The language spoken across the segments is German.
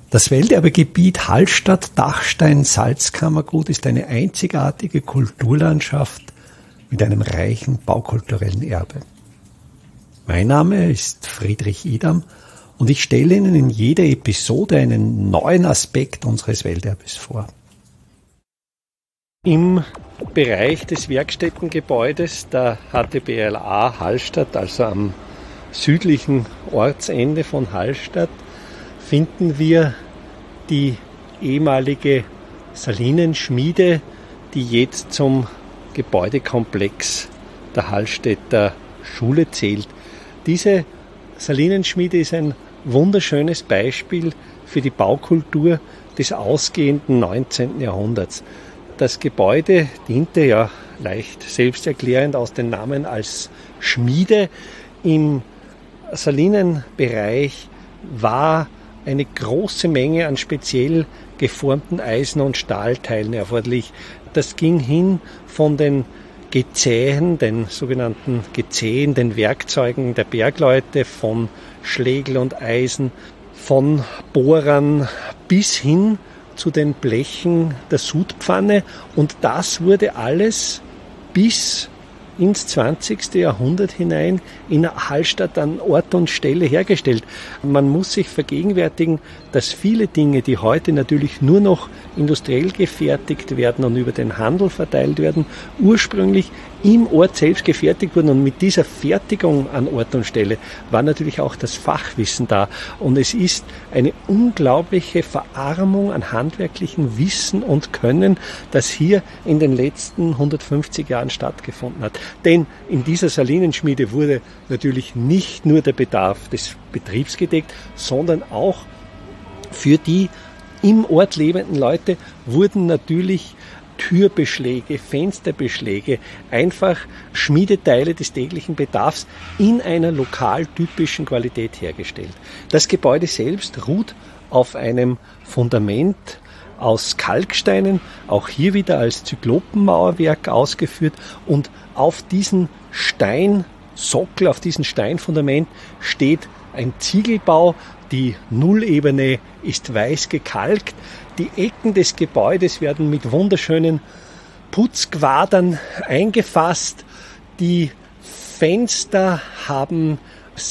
Das Welterbegebiet Hallstatt-Dachstein-Salzkammergut ist eine einzigartige Kulturlandschaft mit einem reichen baukulturellen Erbe. Mein Name ist Friedrich Idam und ich stelle Ihnen in jeder Episode einen neuen Aspekt unseres Welterbes vor. Im Bereich des Werkstättengebäudes der HTBLA Hallstatt, also am südlichen Ortsende von Hallstatt, finden wir die ehemalige Salinenschmiede, die jetzt zum Gebäudekomplex der Hallstätter Schule zählt. Diese Salinenschmiede ist ein wunderschönes Beispiel für die Baukultur des ausgehenden 19. Jahrhunderts. Das Gebäude diente ja leicht selbsterklärend aus den Namen als Schmiede. Im Salinenbereich war eine große Menge an speziell geformten Eisen- und Stahlteilen erforderlich. Das ging hin von den Gezähen, den sogenannten Gezähen, den Werkzeugen der Bergleute, von Schlegel und Eisen, von Bohrern bis hin zu den Blechen der Sudpfanne. Und das wurde alles bis ins 20. Jahrhundert hinein in Hallstatt an Ort und Stelle hergestellt. Man muss sich vergegenwärtigen, dass viele Dinge, die heute natürlich nur noch industriell gefertigt werden und über den Handel verteilt werden, ursprünglich im Ort selbst gefertigt wurden. Und mit dieser Fertigung an Ort und Stelle war natürlich auch das Fachwissen da. Und es ist eine unglaubliche Verarmung an handwerklichem Wissen und Können, das hier in den letzten 150 Jahren stattgefunden hat. Denn in dieser Salinenschmiede wurde natürlich nicht nur der Bedarf des Betriebs gedeckt, sondern auch für die im Ort lebenden Leute wurden natürlich Türbeschläge, Fensterbeschläge, einfach Schmiedeteile des täglichen Bedarfs in einer lokal typischen Qualität hergestellt. Das Gebäude selbst ruht auf einem Fundament aus Kalksteinen, auch hier wieder als Zyklopenmauerwerk ausgeführt, und auf diesen Steinsockel, auf diesem Steinfundament steht ein Ziegelbau. Die Nullebene ist weiß gekalkt. Die Ecken des Gebäudes werden mit wunderschönen Putzquadern eingefasst. Die Fenster haben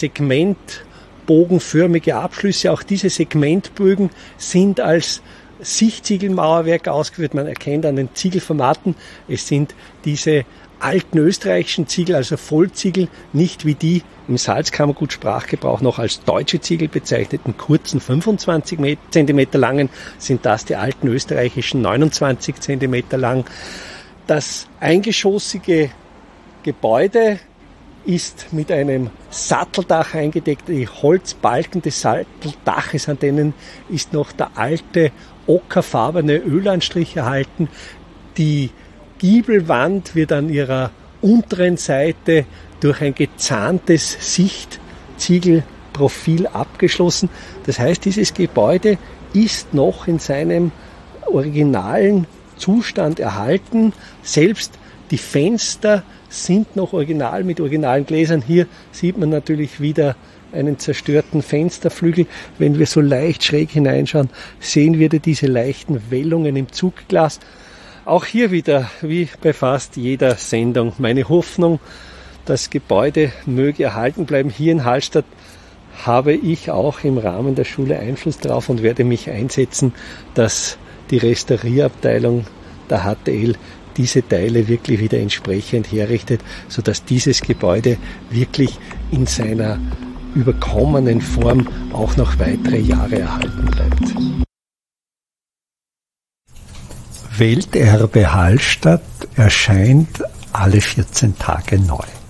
segmentbogenförmige Abschlüsse. Auch diese Segmentbögen sind als Sichtziegelmauerwerk ausgeführt. Man erkennt an den Ziegelformaten, es sind diese alten österreichischen Ziegel, also Vollziegel, nicht wie die im Salzkammergut Sprachgebrauch noch als deutsche Ziegel bezeichneten kurzen 25 cm langen, sind das die alten österreichischen 29 cm lang. Das eingeschossige Gebäude ist mit einem Satteldach eingedeckt. Die Holzbalken des Satteldaches, an denen ist noch der alte ockerfarbene Ölanstrich erhalten. Die Giebelwand wird an ihrer unteren Seite durch ein gezahntes Sichtziegelprofil abgeschlossen. Das heißt, dieses Gebäude ist noch in seinem originalen Zustand erhalten. Selbst die Fenster sind noch original mit originalen Gläsern. Hier sieht man natürlich wieder einen zerstörten Fensterflügel. Wenn wir so leicht schräg hineinschauen, sehen wir diese leichten Wellungen im Zugglas. Auch hier wieder, wie bei fast jeder Sendung, meine Hoffnung, das Gebäude möge erhalten bleiben. Hier in Hallstatt habe ich auch im Rahmen der Schule Einfluss darauf und werde mich einsetzen, dass die Restaurierabteilung der HTL diese Teile wirklich wieder entsprechend herrichtet, sodass dieses Gebäude wirklich in seiner überkommenen Form auch noch weitere Jahre erhalten bleibt. Welterbe Hallstatt erscheint alle 14 Tage neu.